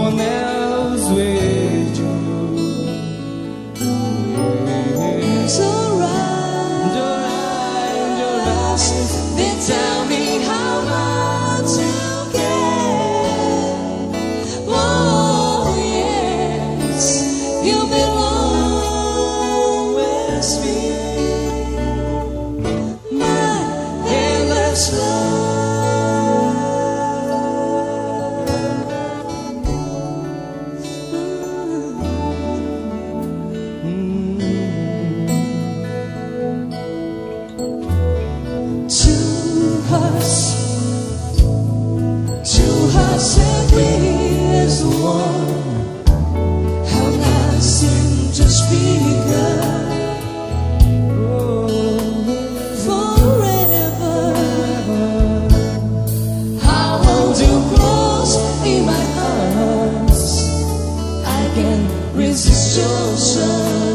one else with you. So right, your eyes, they tell me how much you care. Oh yes, you belong with me. My endless love. Two hearts every is one. How life seemed just begun. Forever, I hold you close in my arms. I can't resist your touch.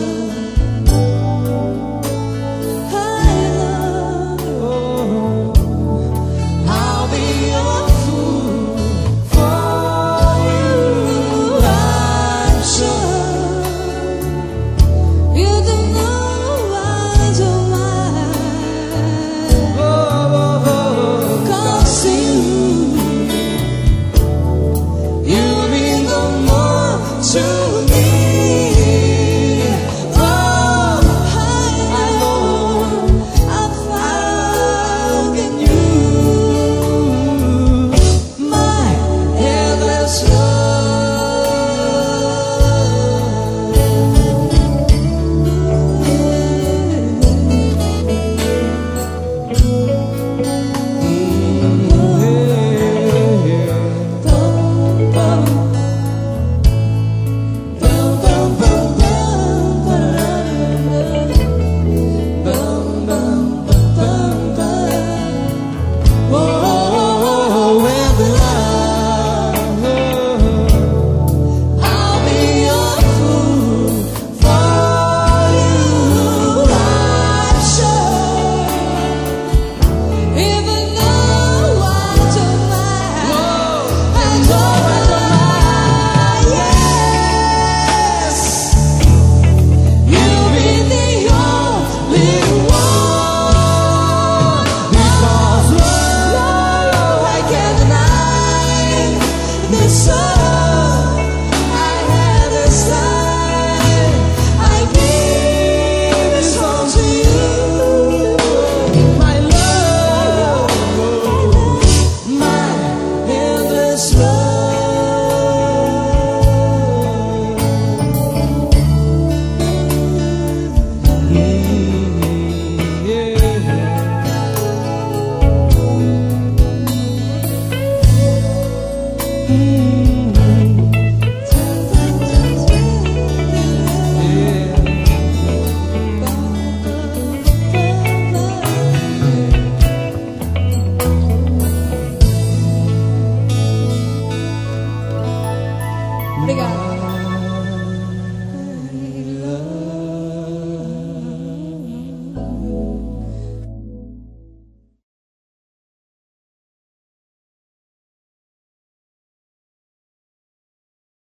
Obrigada.